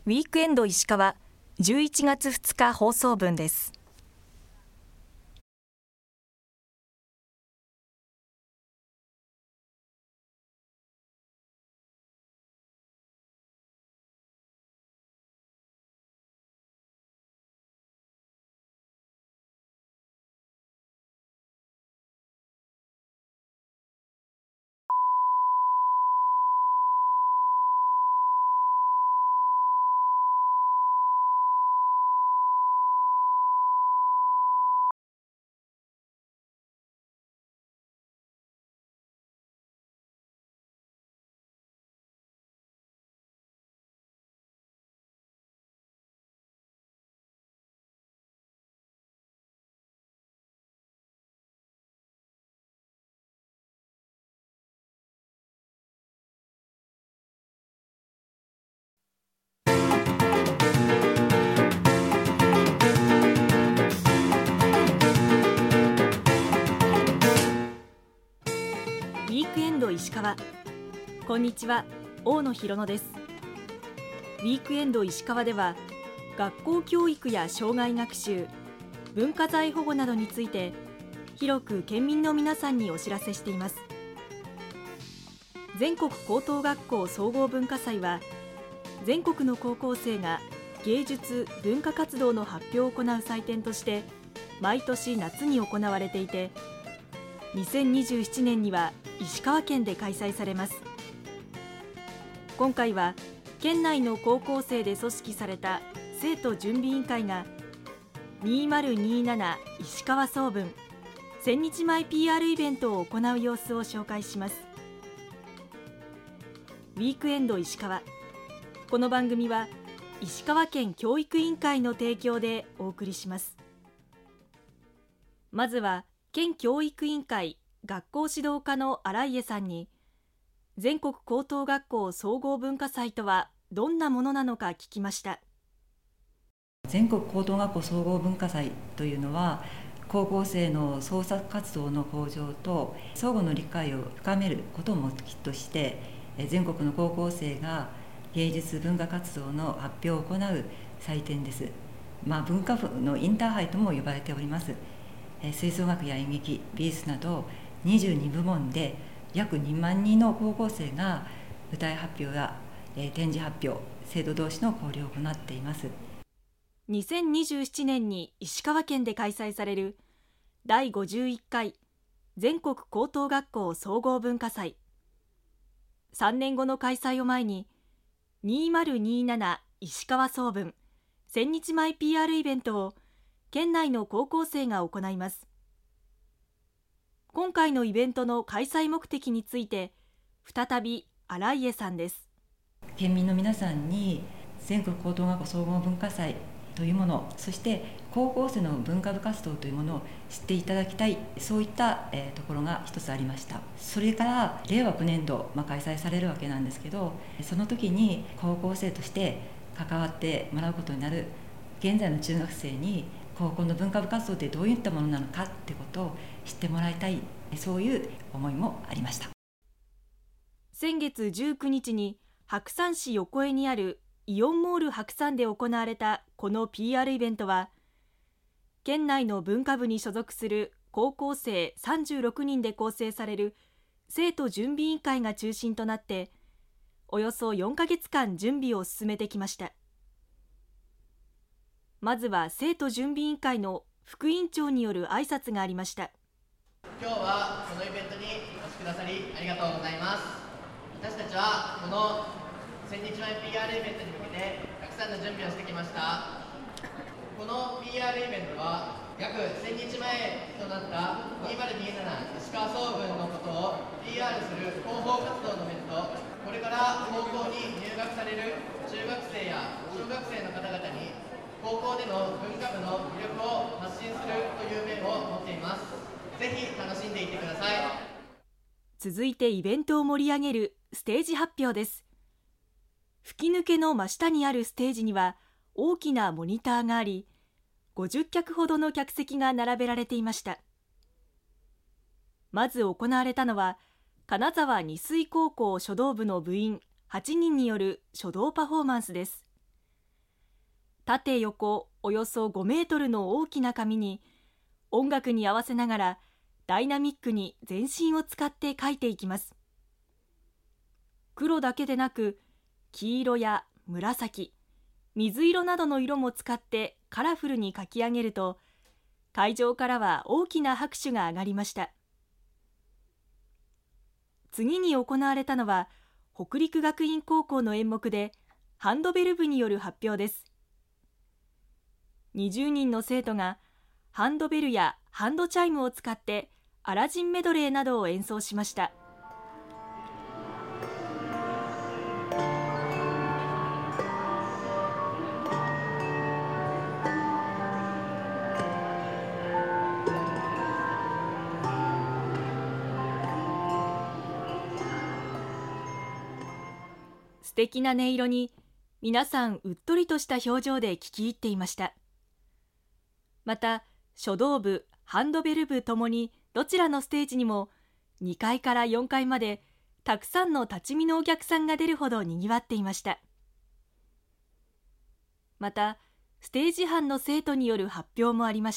ウィークエンド石川11月2日放送分です。ウィークエンド石川、こんにちは、大野ひろのです。ウィークエンド石川では、学校教育や生涯学習、文化財保護などについて広く県民の皆さんにお知らせしています。全国高等学校総合文化祭は、全国の高校生が芸術・文化活動の発表を行う祭典として毎年夏に行われていて、2027年には石川県で開催されます。今回は県内の高校生で組織された生徒準備委員会が2027石川総文千日前 PR イベントを行う様子を紹介します。ウィークエンド石川、この番組は石川県教育委員会の提供でお送りします。まずは県教育委員会学校指導課の新家さんに、全国高等学校総合文化祭とはどんなものなのか聞きました。 全国高等学校総合文化祭というのは、高校生の創作活動の向上と相互の理解を深めることを目的として、全国の高校生が芸術文化活動の発表を行う祭典です。文化部のインターハイとも呼ばれております。吹奏楽や演劇、美術など22部門で約2万人の高校生が舞台発表や展示発表、生徒同士の交流を行っています。 2027年に石川県で開催される第51回全国高等学校総合文化祭。3年後の開催を前に、2027石川総文千日前 PR イベントを県内の高校生が行います。今回のイベントの開催目的について、再び新家さんです。 県民の皆さんに全国高等学校総合文化祭というもの、そして高校生の文化部活動というものを知っていただきたい、そういったところが一つありました。それから令和9年度、開催されるわけなんですけど、その時に高校生として関わってもらうことになる現在の中学生に、高校の文化部活動ってどういったものなのかってことを知ってもらいたい、そういう思いもありました。 先月19日に白山市横江にあるイオンモール白山で行われたこの PR イベントは、県内の文化部に所属する高校生36人で構成される生徒準備委員会が中心となって、およそ4ヶ月間準備を進めてきました。まずは生徒準備委員会の副委員長による挨拶がありました。 今日はこのイベントにお越しくださりありがとうございます。私たちはこの千日前 PR イベントに向けてたくさんの準備をしてきました。この PR イベントは約1000日前となった2027石川総文のことを PR する広報活動の面と、これから高校に入学される中学生や小学生の方々に高校での文化部の魅力を発信するという面を持っています。ぜひ楽しんでいってください。 続いてイベントを盛り上げるステージ発表です。吹き抜けの真下にあるステージには大きなモニターがあり、50脚ほどの客席が並べられていました。まず行われたのは、金沢二水高校書道部の部員8人による書道パフォーマンスです。 縦横およそ5メートルの大きな紙に音楽に合わせながらダイナミックに全身を使って描いていきます。黒だけでなく黄色や紫、水色などの色も使ってカラフルに描き上げると、会場からは大きな拍手が上がりました。次に行われたのは北陸学院高校の演目でハンドベル部による発表です。20人の生徒がハンドベルやハンドチャイムを使ってアラジンメドレーなどを演奏しました。素敵な音色に皆さんうっとりとした表情で聞き入っていました。また書道部、ハンドベル部ともにどちらのステージにも2階から4階までたくさんの立ち見のお客さんが出るほどにぎわっていました。またステージ班の生徒による発表もありました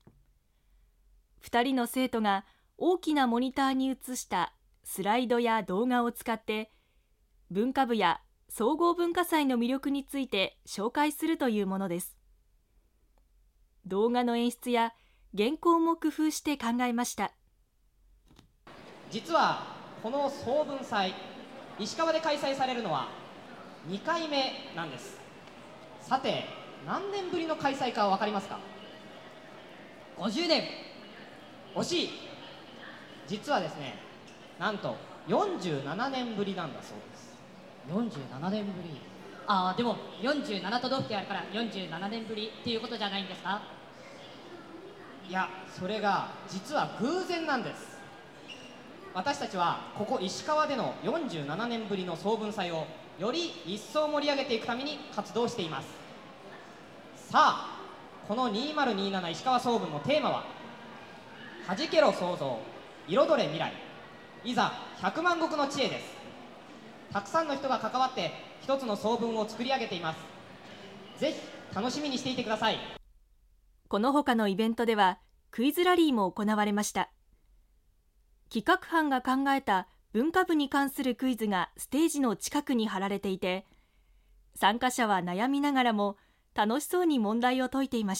。2人の生徒が大きなモニターに映したスライドや動画を使って文化部や総合文化祭の魅力について紹介するというものです。動画の演出や原稿も工夫して考えました。 実はこの総文祭、石川で開催されるのは2回目なんです。さて何年ぶりの開催か分かりますか？50年。惜しい。実はですね、なんと47年ぶりなんだそうです。 47年ぶり。でも47都道府県あるから47年ぶりっていうことじゃないんですか？ いや、それが実は偶然なんです。私たちはここ石川での47年ぶりの総文祭をより一層盛り上げていくために活動しています。さあ、この2027石川総文のテーマははじけろ創造、彩れ未来、いざ100万石の知恵です。たくさんの人が関わって一つの総文を作り上げています。ぜひ楽しみにしていてください。 この他のイベントではクイズラリーも行われました。企画班が考えた文化部に関するクイズがステージの近くに貼られていて、参加者は悩みながらも楽しそうに問題を解いていました。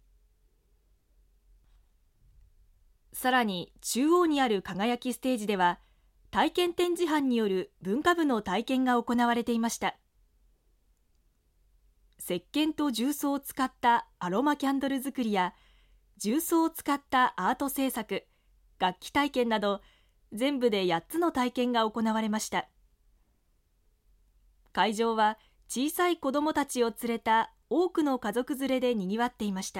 さらに中央にある輝きステージでは体験展示班による文化部の体験が行われていました。石鹸と重曹を使ったアロマキャンドル作りや重曹を使ったアート制作、楽器体験など全部で8つの体験が行われました。会場は小さい子どもたちを連れた多くの家族連れでにぎわっていました。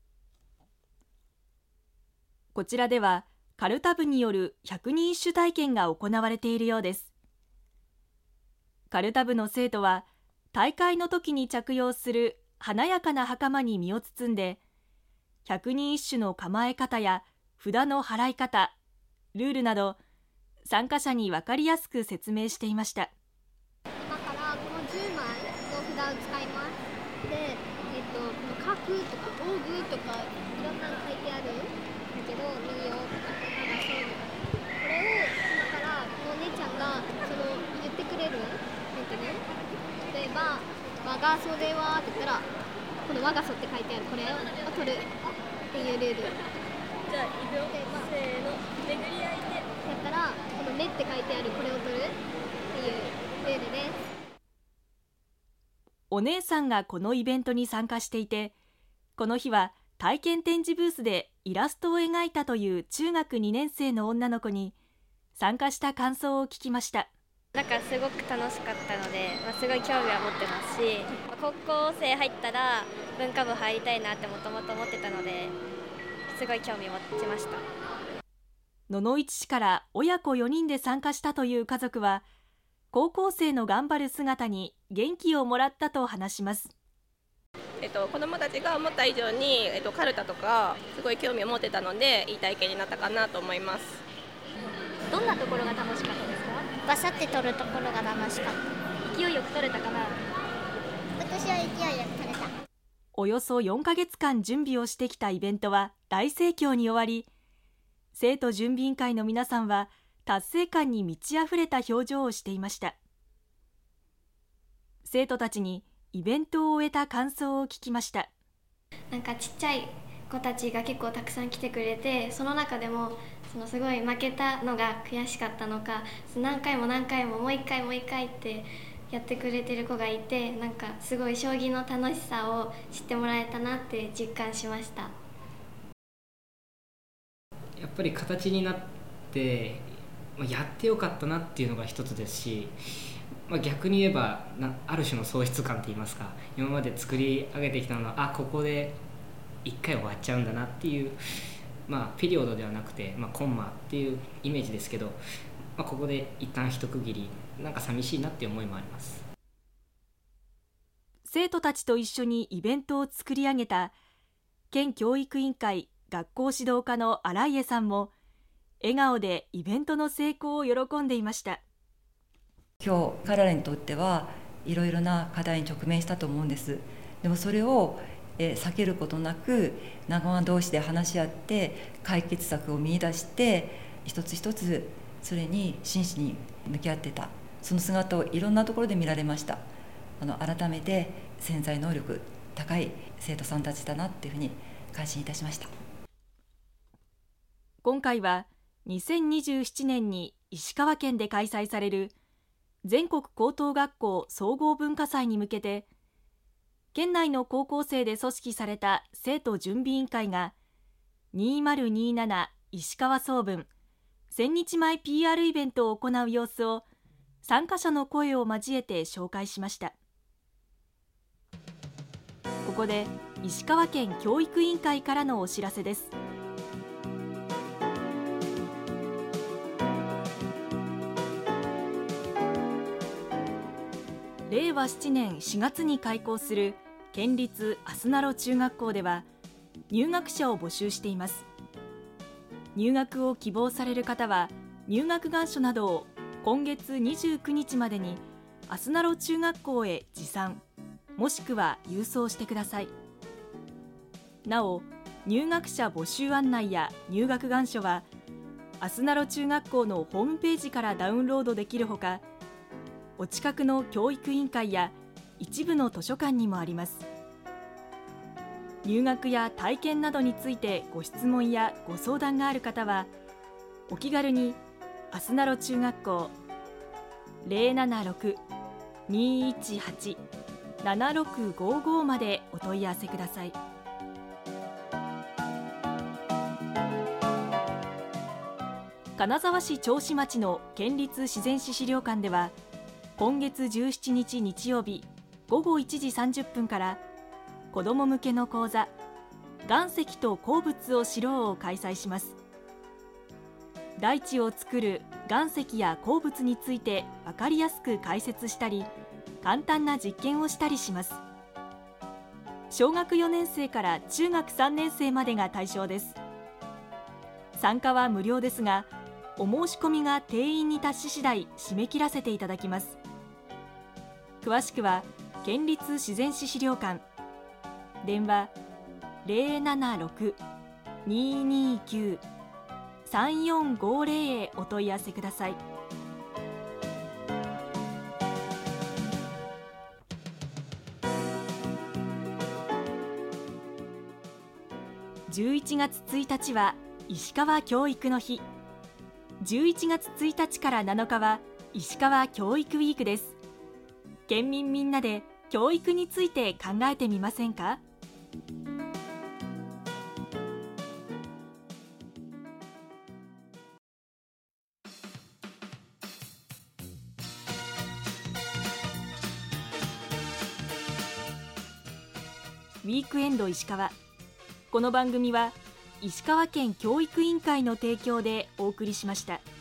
こちらではカルタ部による百人一首体験が行われているようです。カルタ部の生徒は大会の時に着用する華やかな袴に身を包んで、百人一首の構え方や札の払い方、ルールなど参加者に分かりやすく説明していました。 今からこの10枚の札を使います。で、この角とか道具とかいろんなの書いてあるんだけど、右をとかなんかそういうの。これを今からこのお姉ちゃんが言ってくれるんだね。例えば我が袖はって言ったら、この我が袖って書いてあるこれを取るっていうルール。 じゃあいくよ、せーの、巡り合いでやったらこの目って書いてあるこれを取るっていうルールです。 お姉さんがこのイベントに参加していて、この日は体験展示ブースでイラストを描いたという中学2年生の女の子に参加した感想を聞きました。 なんかすごく楽しかったので、すごい興味は持ってますし、高校生入ったら文化部入りたいなってもともと思ってたので、すごい興味を持ちました。 野々市市から親子4人で参加したという家族は、高校生の頑張る姿に元気をもらったと話します。 子どもたちが思った以上に、カルタとかすごい興味を持ってたので、いい体験になったかなと思います。 どんなところが楽しかったですか？ バサって取るところが楽しかった。 勢いよく取れたかな？ 私は勢いよく取れた。 およそ4ヶ月間準備をしてきたイベントは大盛況に終わり、生徒準備委員会の皆さんは達成感に満ち溢れた表情をしていました。生徒たちにイベントを終えた感想を聞きました。 なんかちっちゃい子たちが結構たくさん来てくれて、その中でもすごい負けたのが悔しかったのか、何回も何回ももう一回もう一回ってやってくれてる子がいて、なんかすごい将棋の楽しさを知ってもらえたなって実感しました。 やっぱり形になってやってよかったなっていうのが一つですし、逆に言えばある種の喪失感といいますか、今まで作り上げてきたのはここで1回終わっちゃうんだなっていう、ピリオドではなくて、コンマっていうイメージですけど、ここで一旦一区切り、なんか寂しいなっていう思いもあります。 生徒たちと一緒にイベントを作り上げた県教育委員会学校指導課の新家さんも笑顔でイベントの成功を喜んでいました。 今日彼らにとってはいろいろな課題に直面したと思うんです。でもそれを避けることなく仲間同士で話し合って解決策を見出して一つ一つそれに真摯に向き合ってた、その姿をいろんなところで見られました。改めて潜在能力高い生徒さんたちだなっていうふうに感心いたしました。 今回は2027年に石川県で開催される全国高等学校総合文化祭に向けて、県内の高校生で組織された生徒準備委員会が2027石川総文千日前 PR イベントを行う様子を参加者の声を交えて紹介しました。ここで石川県教育委員会からのお知らせです。令和7年4月に開校する県立あすなろ中学校では入学者を募集しています。入学を希望される方は入学願書などを今月29日までにあすなろ中学校へ持参もしくは郵送してください。なお、入学者募集案内や入学願書はあすなろ中学校のホームページからダウンロードできるほか、お近くの教育委員会や一部の図書館にもあります。入学や体験などについてご質問やご相談がある方はお気軽にあすなろ中学校 076-218-7655 までお問い合わせください。金沢市銚子町の県立自然史資料館では今月17日日曜日午後1時30分から子ども向けの講座岩石と鉱物を知ろうを開催します。大地を作る岩石や鉱物について分かりやすく解説したり簡単な実験をしたりします。小学4年生から中学3年生までが対象です。参加は無料ですがお申し込みが定員に達し次第締め切らせていただきます。詳しくは県立自然史資料館電話 076-229-3450 へお問い合わせください。11月1日は石川教育の日。11月1日から7日は石川教育ウィークです。県民みんなで教育について考えてみませんか？ウィークエンド石川。この番組は石川県教育委員会の提供でお送りしました。